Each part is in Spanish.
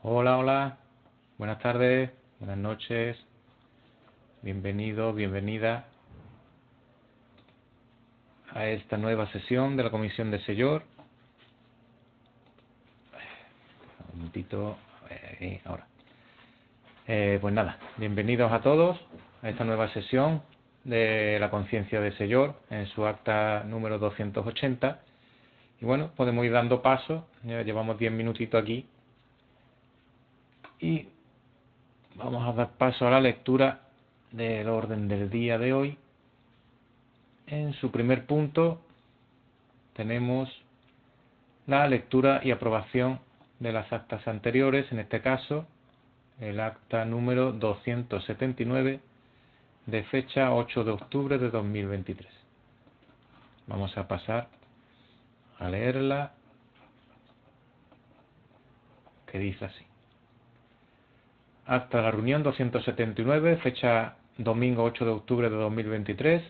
Hola, hola, buenas tardes, buenas noches, bienvenido, bienvenida a esta nueva sesión de la Comisión de Sellor. Un momentito, ahora. Pues nada, bienvenidos a todos a esta nueva sesión de la conciencia de Sellor en su acta número 280. Y bueno, podemos ir dando paso, ya llevamos 10 minutitos aquí y vamos a dar paso a la lectura del orden del día de hoy. En su primer punto tenemos la lectura y aprobación de las actas anteriores, en este caso el acta número 279 de fecha 8 de octubre de 2023. Vamos a pasar a leerla, que dice así. Acta de la reunión 279, fecha domingo 8 de octubre de 2023.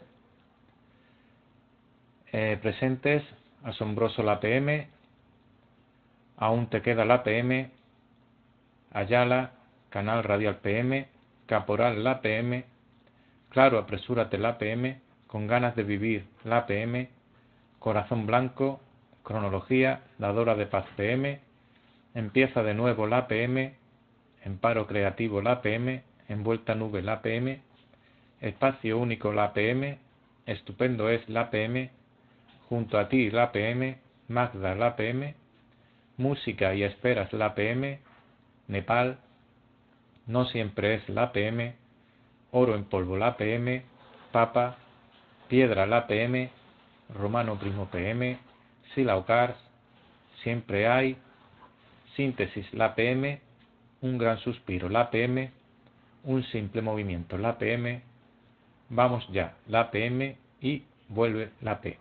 Presentes: Asombroso la PM, Aún te queda la PM, Ayala, Canal Radial PM, Caporal la PM, Claro, apresúrate la PM, Con ganas de vivir la PM, Corazón blanco, Cronología, Dadora de paz PM, Empieza de nuevo la PM, En paro creativo la PM, Envuelta nube la PM, Espacio único la PM, Estupendo es la PM, Junto a ti la PM, Magda la PM, Música y esperas la PM, Nepal, No siempre es la PM, Oro en polvo la PM, Papa, Piedra la PM, Romano primo PM, Silaukars, Siempre hay, Síntesis la PM, Un gran suspiro la PM, Un simple movimiento la PM, Vamos ya la PM y Vuelve la PM.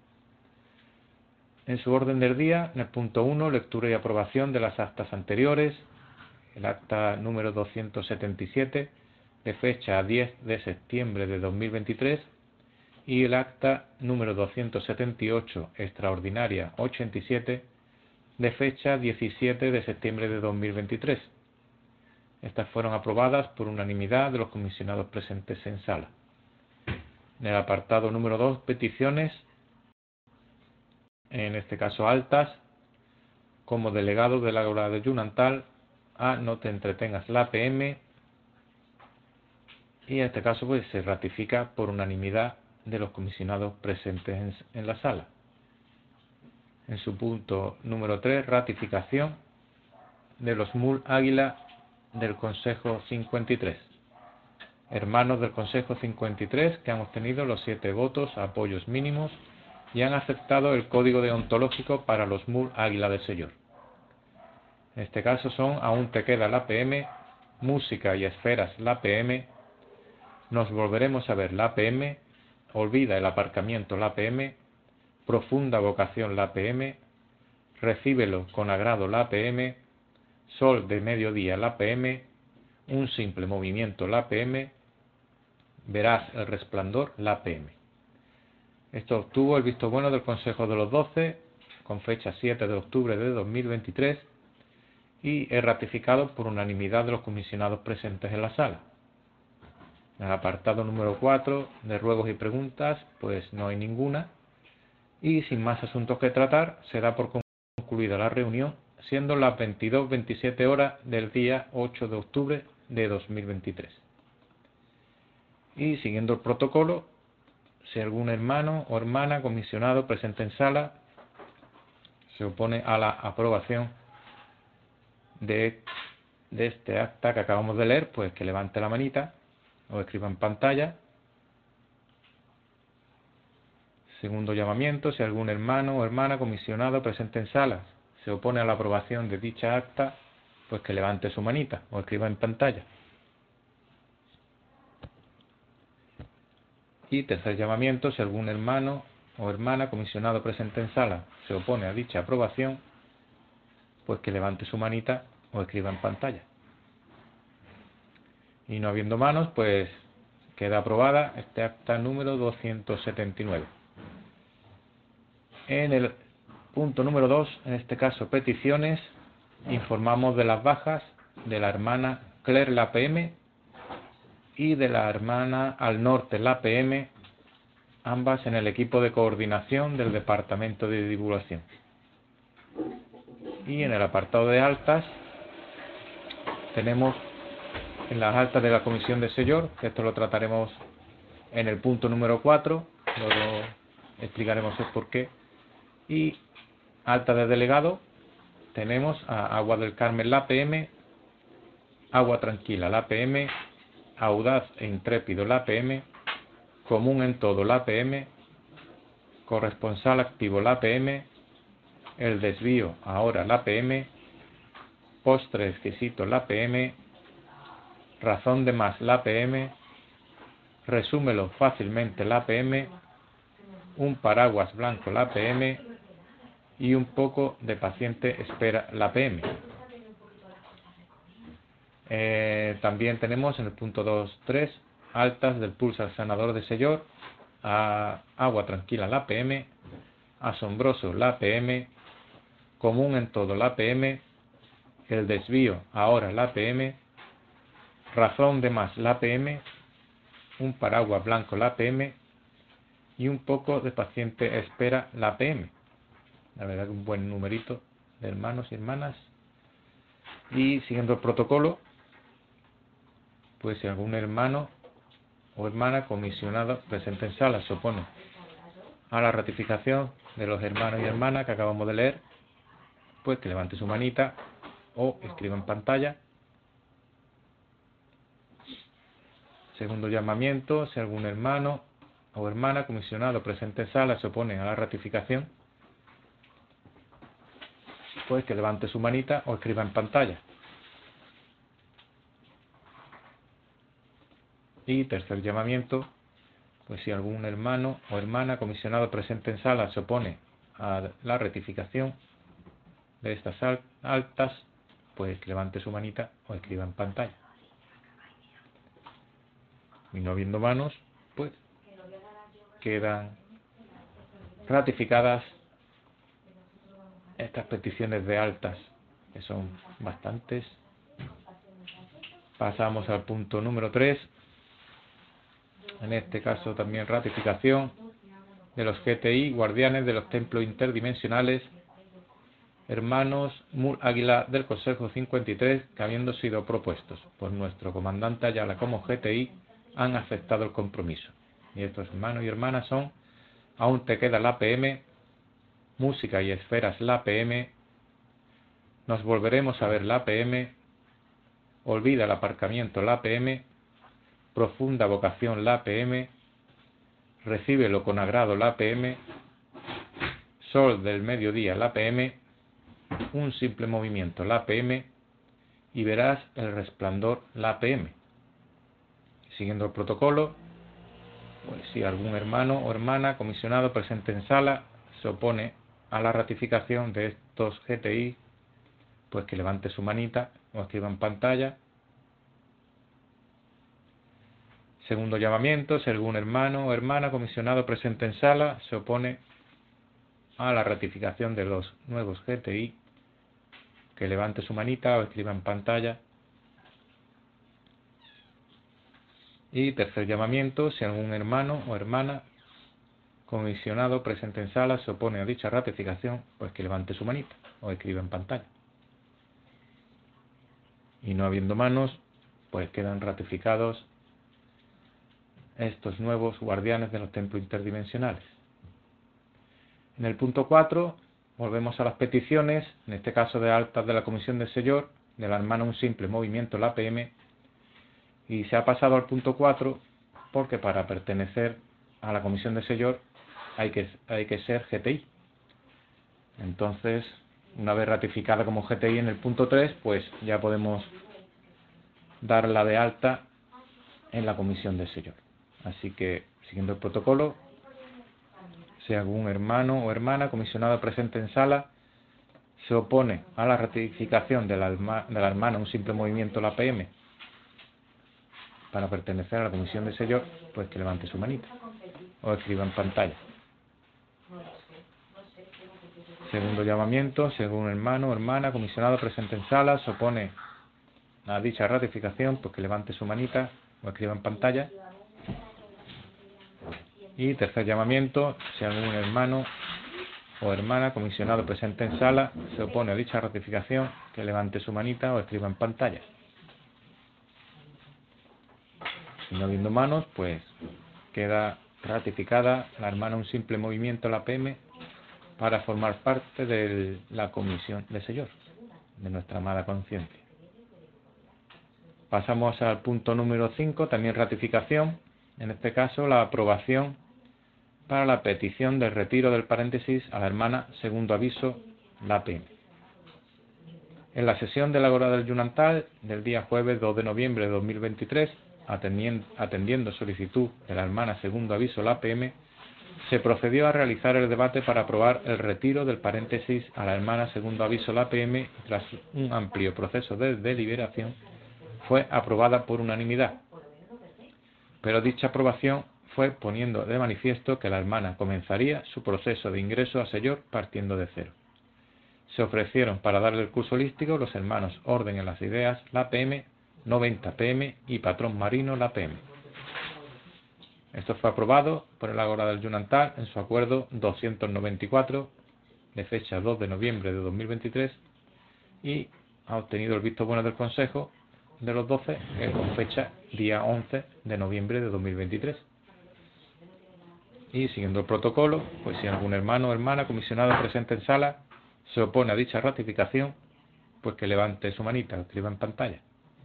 En su orden del día, en el punto 1, lectura y aprobación de las actas anteriores, el acta número 277 de fecha 10 de septiembre de 2023 y el acta número 278 extraordinaria 87 de fecha 17 de septiembre de 2023. Estas fueron aprobadas por unanimidad de los comisionados presentes en sala. En el apartado número 2, peticiones, en este caso altas, como delegado del Ágora de Yunantal, a No te entretengas la PM, y en este caso pues se ratifica por unanimidad de los comisionados presentes en la sala. En su punto número 3, ratificación de los MUL Águila del Consejo 53. Hermanos del Consejo 53 que han obtenido los 7 votos, apoyos mínimos y han aceptado el código deontológico para los MUL Águila de Sellor. En este caso son Aún te queda la PM, Música y esferas la PM, Nos volveremos a ver la PM, Olvida el aparcamiento la PM, Profunda vocación la PM, Recíbelo con agrado la PM, Sol de mediodía la PM, Un simple movimiento la PM, Verás el resplandor la PM. Esto obtuvo el visto bueno del Consejo de los 12 con fecha 7 de octubre de 2023 y es ratificado por unanimidad de los comisionados presentes en la sala. En el apartado número 4 de ruegos y preguntas pues no hay ninguna y sin más asuntos que tratar se da por concluida la reunión, siendo las 22:27 horas del día 8 de octubre de 2023. Y siguiendo el protocolo, si algún hermano o hermana comisionado presente en sala se opone a la aprobación de este acta que acabamos de leer, pues que levante la manita o escriba en pantalla. Segundo llamamiento, si algún hermano o hermana comisionado presente en sala se opone a la aprobación de dicha acta, pues que levante su manita o escriba en pantalla. Y tercer llamamiento, si algún hermano o hermana comisionado presente en sala se opone a dicha aprobación, pues que levante su manita o escriba en pantalla. Y no habiendo manos, pues queda aprobada este acta número 279. En el punto número 2, en este caso peticiones, informamos de las bajas de la hermana Claire la PM y de la hermana Al Norte la PM, ambas en el equipo de coordinación del Departamento de Divulgación. Y en el apartado de altas tenemos en las altas de la Comisión de Sellor, que esto lo trataremos en el punto número 4, luego explicaremos el porqué. Y alta de delegado tenemos a Agua del Carmen la PM, Agua Tranquila la PM, Audaz e Intrépido la PM, Común en Todo la PM, Corresponsal Activo la PM, El Desvío ahora la PM, Postre Exquisito la PM, Razón de Más la PM, Resúmelo Fácilmente la PM, Un Paraguas Blanco la PM y Un Poco de Paciente Espera la PM. También tenemos en el punto 2.3 altas del Pulsar Sanador de Sellor, a Agua Tranquila la PM, Asombroso la PM, Común en Todo la PM, El Desvío ahora la PM, Razón de Más la PM, Un Paraguas Blanco la PM y Un Poco de Paciente Espera la PM. La verdad que un buen numerito de hermanos y hermanas. Y siguiendo el protocolo, pues si algún hermano o hermana comisionado presente en sala se opone a la ratificación de los hermanos y hermanas que acabamos de leer, pues que levante su manita o escriba en pantalla. Segundo llamamiento, si algún hermano o hermana comisionado presente en sala se opone a la ratificación, pues que levante su manita o escriba en pantalla. Y tercer llamamiento, pues si algún hermano o hermana comisionado presente en sala se opone a la rectificación de estas altas, pues que levante su manita o escriba en pantalla. Y no habiendo manos, pues quedan ratificadas estas peticiones de altas, que son bastantes. Pasamos al punto número 3. En este caso también ratificación de los GTI, guardianes de los templos interdimensionales, hermanos Mul Águila del Consejo 53, que habiendo sido propuestos por nuestro comandante Ayala como GTI, han aceptado el compromiso. Y estos hermanos y hermanas son Aún Te Queda la PM, Música y Esferas la PM, Nos Volveremos a Ver la PM, Olvida el Aparcamiento la PM, Profunda Vocación la PM, Recíbelo con Agrado la PM, Sol del Mediodía la PM, Un Simple Movimiento la PM y Verás el Resplandor la PM. Siguiendo el protocolo, pues si algún hermano o hermana comisionado presente en sala se opone a la ratificación de estos GTI, pues que levante su manita o escriba en pantalla. Segundo llamamiento, si algún hermano o hermana comisionado presente en sala se opone a la ratificación de los nuevos GTI, que levante su manita o escriba en pantalla. Y tercer llamamiento, si algún hermano o hermana comisionado presente en sala se opone a dicha ratificación, pues que levante su manita o escriba en pantalla. Y no habiendo manos, pues quedan ratificados estos nuevos guardianes de los templos interdimensionales. En el punto 4 volvemos a las peticiones, en este caso de altas de la Comisión de Sellor, de la hermana Un Simple Movimiento la PM, y se ha pasado al punto 4 porque para pertenecer a la Comisión de Sellor hay que ser GTI. Entonces, una vez ratificada como GTI en el punto 3, pues ya podemos darla de alta en la Comisión de Sellor. Así que, siguiendo el protocolo, si algún hermano o hermana comisionado presente en sala se opone a la ratificación de la hermana Un Simple Movimiento la PM para pertenecer a la Comisión de Sellor, pues que levante su manita o escriba en pantalla. Si Segundo llamamiento, según hermano o hermana, comisionado presente en sala, se opone a dicha ratificación, pues que levante su manita o escriba en pantalla. Y tercer llamamiento, si algún hermano o hermana comisionado presente en sala se opone a dicha ratificación, que levante su manita o escriba en pantalla. Si no habiendo manos, pues queda ratificada la hermana un simple movimiento a la PM para formar parte de la comisión de Señor, de nuestra amada conciencia. Pasamos al punto número 5, también ratificación, en este caso la aprobación para la petición del retiro del paréntesis a la hermana segundo aviso, la PM. En la sesión de la Agora del Yunantal del día jueves 2 de noviembre de 2023, atendiendo solicitud de la hermana segundo aviso, la PM, se procedió a realizar el debate para aprobar el retiro del paréntesis a la hermana segundo aviso, la PM, y tras un amplio proceso de deliberación fue aprobada por unanimidad. Pero dicha aprobación fue poniendo de manifiesto que la hermana comenzaría su proceso de ingreso a Señor partiendo de cero. Se ofrecieron para darle el curso holístico los hermanos Orden en las Ideas, la PM, 90 PM y Patrón Marino, la PM. Esto fue aprobado por el Agora del Yunantal en su acuerdo 294 de fecha 2 de noviembre de 2023 y ha obtenido el visto bueno del Consejo de los 12 con fecha día 11 de noviembre de 2023. Y siguiendo el protocolo, pues si algún hermano o hermana comisionado presente en sala se opone a dicha ratificación, pues que levante su manita o escriba en pantalla.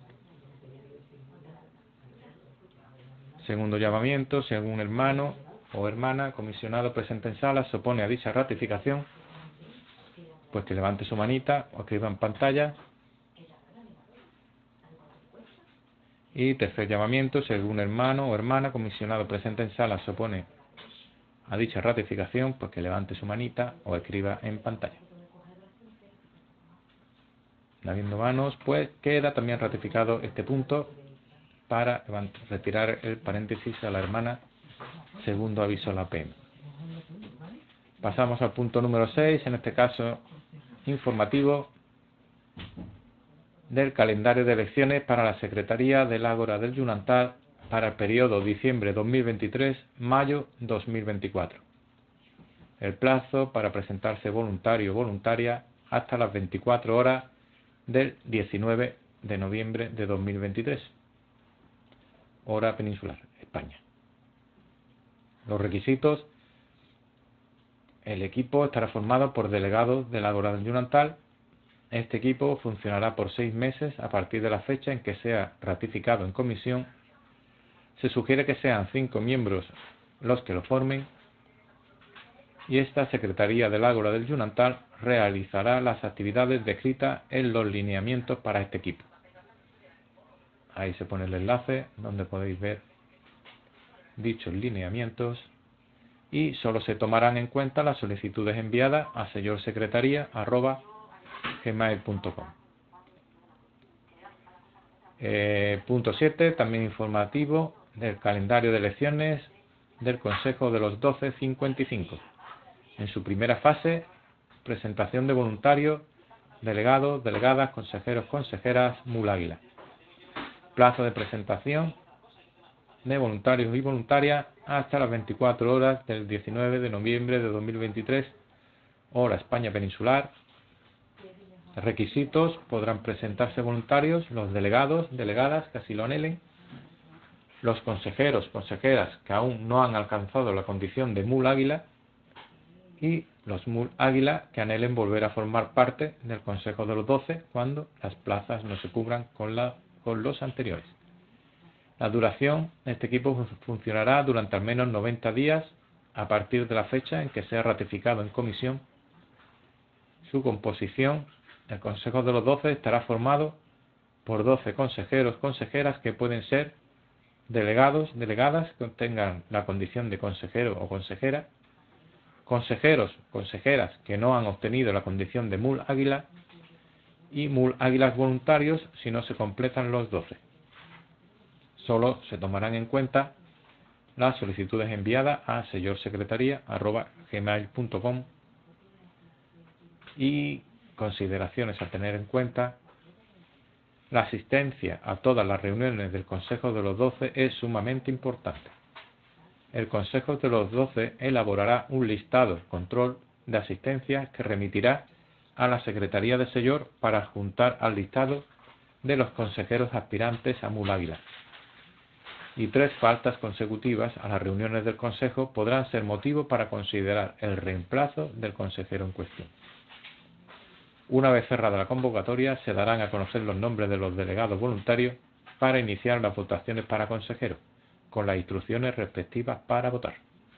Segundo llamamiento, si algún hermano o hermana comisionado presente en sala se opone a dicha ratificación, pues que levante su manita o escriba en pantalla. Y tercer llamamiento, si algún hermano o hermana comisionado presente en sala se opone a dicha ratificación, pues que levante su manita o escriba en pantalla. No habiendo manos, pues queda también ratificado este punto para retirar el paréntesis a la hermana segundo aviso a la PM. Pasamos al punto número 6, en este caso informativo del calendario de elecciones para la Secretaría del Ágora del Yunantal para el periodo diciembre 2023-mayo 2024. El plazo para presentarse voluntario o voluntaria hasta las 24 horas del 19 de noviembre de 2023, hora peninsular, España. Los requisitos: el equipo estará formado por delegados del Ágora del Yunantal. Este equipo funcionará por 6 meses a partir de la fecha en que sea ratificado en comisión. Se sugiere que sean 5 miembros los que lo formen, y esta Secretaría del Ágora del Yunantal realizará las actividades descritas en los lineamientos para este equipo. Ahí se pone el enlace donde podéis ver dichos lineamientos, y solo se tomarán en cuenta las solicitudes enviadas a sellorSecretaría@gmail.com. Punto 7, también informativo del calendario de elecciones del Consejo de los 1255. En su primera fase, presentación de voluntarios, delegados, delegadas, consejeros, consejeras, MUL Águila. Plazo de presentación de voluntarios y voluntarias hasta las 24 horas del 19 de noviembre de 2023, hora España peninsular. Requisitos: podrán presentarse voluntarios los delegados, delegadas que así lo anhelen, los consejeros, consejeras que aún no han alcanzado la condición de MUL Águila, y los MUL Águila que anhelen volver a formar parte del Consejo de los 12 cuando las plazas no se cubran con los anteriores. La duración de este equipo funcionará durante al menos 90 días a partir de la fecha en que sea ratificado en comisión. Su composición: el Consejo de los 12 estará formado por 12 consejeros, consejeras que pueden ser delegados, delegadas que obtengan la condición de consejero o consejera, consejeros, consejeras que no han obtenido la condición de MUL Águila, y MUL Águilas voluntarios si no se completan los 12. Solo se tomarán en cuenta las solicitudes enviadas a sellorSecretaría@gmail.com Y consideraciones a tener en cuenta: la asistencia a todas las reuniones del Consejo de los 12 es sumamente importante. El Consejo de los 12 elaborará un listado control de asistencia que remitirá a la Secretaría de Sellor para adjuntar al listado de los consejeros aspirantes a MUL Águila. Y 3 faltas consecutivas a las reuniones del Consejo podrán ser motivo para considerar el reemplazo del consejero en cuestión. Una vez cerrada la convocatoria, se darán a conocer los nombres de los delegados voluntarios para iniciar las votaciones para consejeros, con las instrucciones respectivas para votar.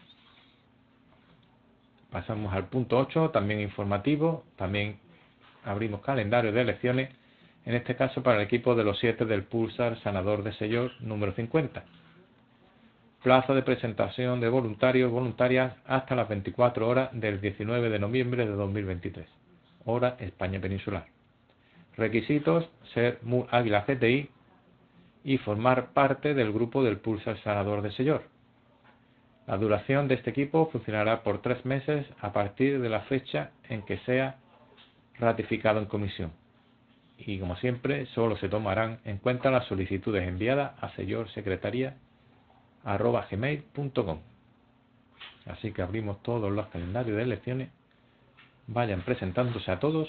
Pasamos al punto 8, también informativo. También abrimos calendario de elecciones, en este caso para el equipo de los 7 del Pulsar Sanador de Sellor número 50. Plazo de presentación de voluntarios y voluntarias hasta las 24 horas del 19 de noviembre de 2023, hora España peninsular. Requisitos: ser MUL Águila CTI y formar parte del grupo del Pulsar Sanador de Sellor. La duración de este equipo funcionará por 3 meses a partir de la fecha en que sea ratificado en comisión. Y como siempre, solo se tomarán en cuenta las solicitudes enviadas a sellorsecretaría@gmail.com. Así que abrimos todos los calendarios de elecciones. Vayan presentándose a todos.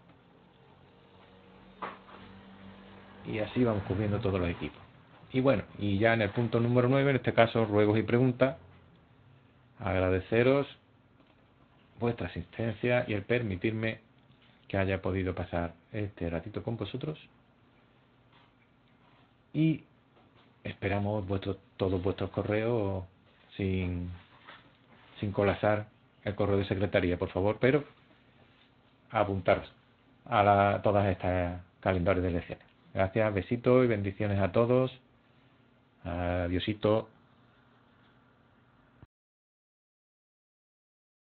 Y así vamos cubriendo todos los equipos. Y bueno, y ya en el punto número 9, en este caso ruegos y preguntas, agradeceros vuestra asistencia y el permitirme que haya podido pasar este ratito con vosotros. Y esperamos todos vuestros correos sin colapsar el correo de secretaría, por favor, pero apuntaros a todas estas calendarios de elecciones. Gracias, besitos y bendiciones a todos. Adiósito.